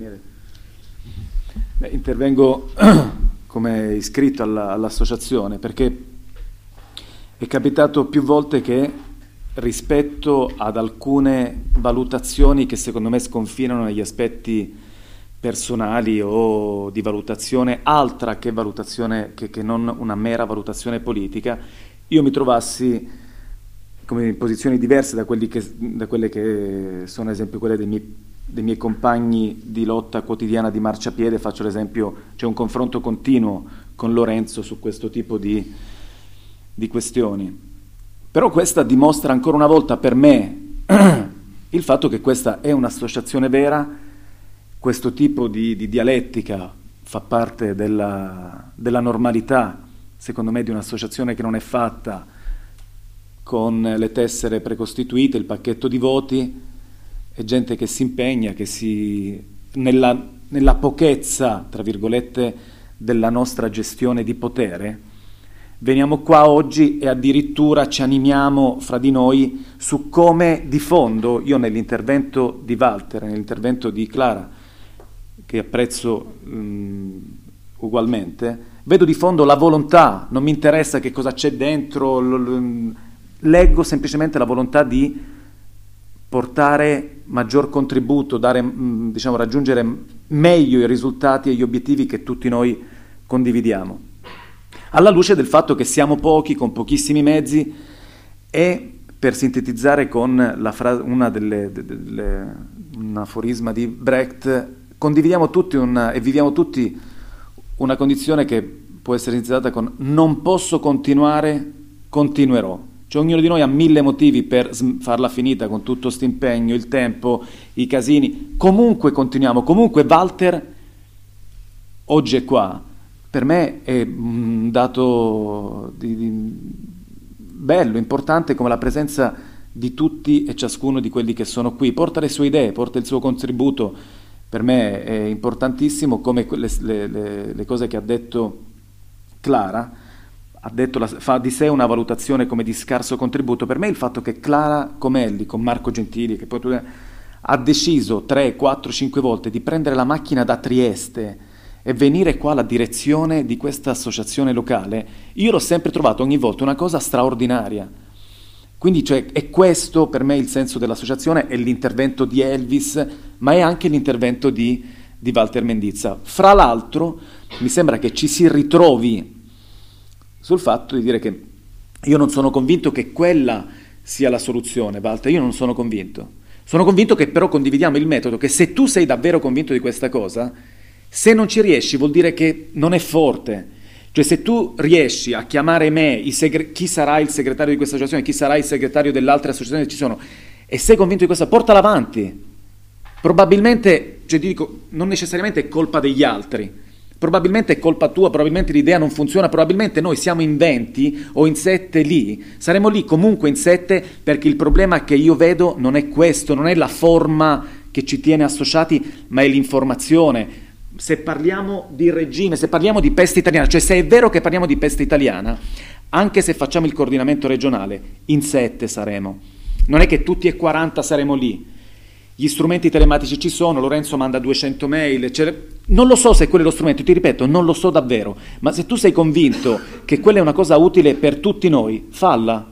Intervengo come iscritto all'associazione perché è capitato più volte che rispetto ad alcune valutazioni che secondo me sconfinano negli aspetti personali o di valutazione altra che valutazione che non una mera valutazione politica, io mi trovassi come in posizioni diverse da quelle che sono ad esempio quelle dei miei compagni di lotta quotidiana di marciapiede. Faccio l'esempio, c'è un confronto continuo con Lorenzo su questo tipo di questioni. Però questa dimostra ancora una volta per me il fatto che questa è un'associazione vera, questo tipo di dialettica fa parte della normalità, secondo me, di un'associazione che non è fatta con le tessere precostituite, il pacchetto di voti, è gente che si impegna, che nella pochezza, tra virgolette, della nostra gestione di potere, veniamo qua oggi e addirittura ci animiamo fra di noi su come di fondo, io nell'intervento di Walter, nell'intervento di Clara, che apprezzo ugualmente, vedo di fondo la volontà, non mi interessa che cosa c'è dentro, leggo semplicemente la volontà di portare maggior contributo, raggiungere meglio i risultati e gli obiettivi che tutti noi condividiamo. Alla luce del fatto che siamo pochi, con pochissimi mezzi, e per sintetizzare con un aforisma di Brecht, condividiamo tutti e viviamo tutti una condizione che può essere sintetizzata con non posso continuare, continuerò. Cioè ognuno di noi ha 1000 motivi per farla finita con tutto sto impegno, il tempo, i casini. Comunque continuiamo, comunque Walter oggi è qua. Per me è un dato bello, importante, come la presenza di tutti e ciascuno di quelli che sono qui. Porta le sue idee, porta il suo contributo, per me è importantissimo, come le cose che ha detto Clara. Fa di sé una valutazione come di scarso contributo. Per me il fatto che Clara Comelli con Marco Gentili, che poi ha deciso 3, 4, 5 volte di prendere la macchina da Trieste e venire qua alla direzione di questa associazione locale, io l'ho sempre trovato ogni volta una cosa straordinaria. Quindi è questo per me il senso dell'associazione, è l'intervento di Elvis, ma è anche l'intervento di Walter Mendizza. Fra l'altro mi sembra che ci si ritrovi sul fatto di dire che io non sono convinto che quella sia la soluzione, Walter, io non sono convinto. Sono convinto che però condividiamo il metodo, che se tu sei davvero convinto di questa cosa, se non ci riesci vuol dire che non è forte. Cioè se tu riesci a chiamare me, chi sarà il segretario di questa associazione, chi sarà il segretario dell'altra associazione che ci sono, e sei convinto di questa, portala avanti. Probabilmente, cioè ti dico, non necessariamente è colpa degli altri, probabilmente è colpa tua, probabilmente l'idea non funziona, probabilmente noi siamo in 20 o in 7 lì, saremo lì comunque in 7 perché il problema che io vedo non è questo, non è la forma che ci tiene associati, ma è l'informazione. Se parliamo di regime, se parliamo di peste italiana, cioè se è vero che parliamo di peste italiana, anche se facciamo il coordinamento regionale, in 7 saremo. Non è che tutti e 40 saremo lì. Gli strumenti telematici ci sono, Lorenzo manda 200 mail, non lo so se quello è lo strumento, ti ripeto, non lo so davvero, ma se tu sei convinto che quella è una cosa utile per tutti noi, falla.